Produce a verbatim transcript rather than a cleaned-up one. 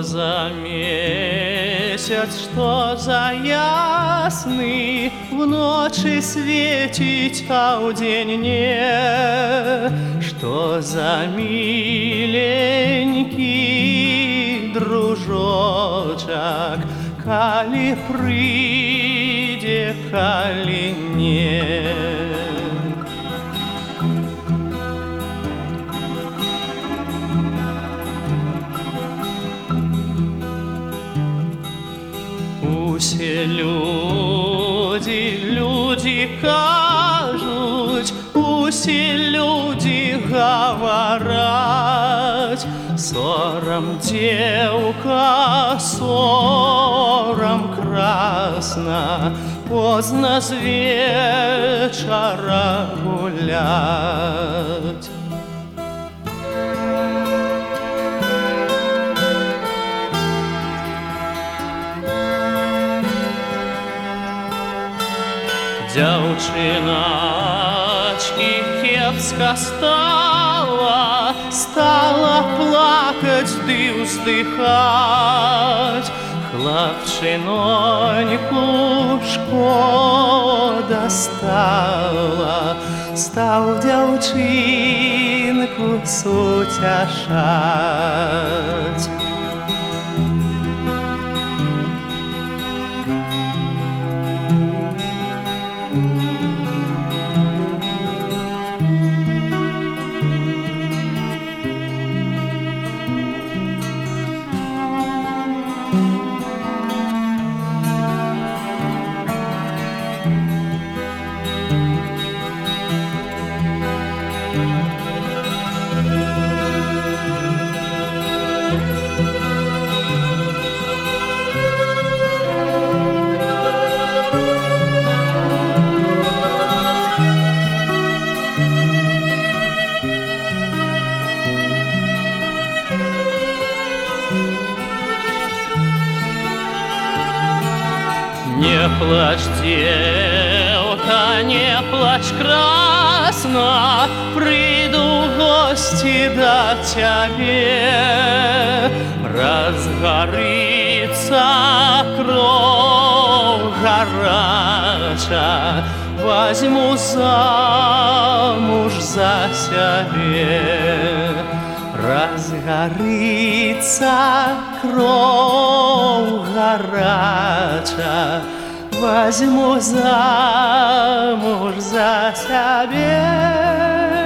за месяц, что за ясный, в ночи светить, а в день не? Что за миленький дружочек, коли прийде, коли не? Усе люди, люди кажуть, усе люди говорять, сором девка, сором красна, поздно с вечера гулять. Дзяўчыначкі кепска стала, стала плакать ды ўздыхаць. Хлапчыноньку шкода стала, стаў дзяўчынку суцяшаць. Не плачь, девка, не плачь красно, приду в гости до тебе. Разгорится кровь горяча, возьму замуж за себе. Разгорится кровь горяча, возьму замуж за себя.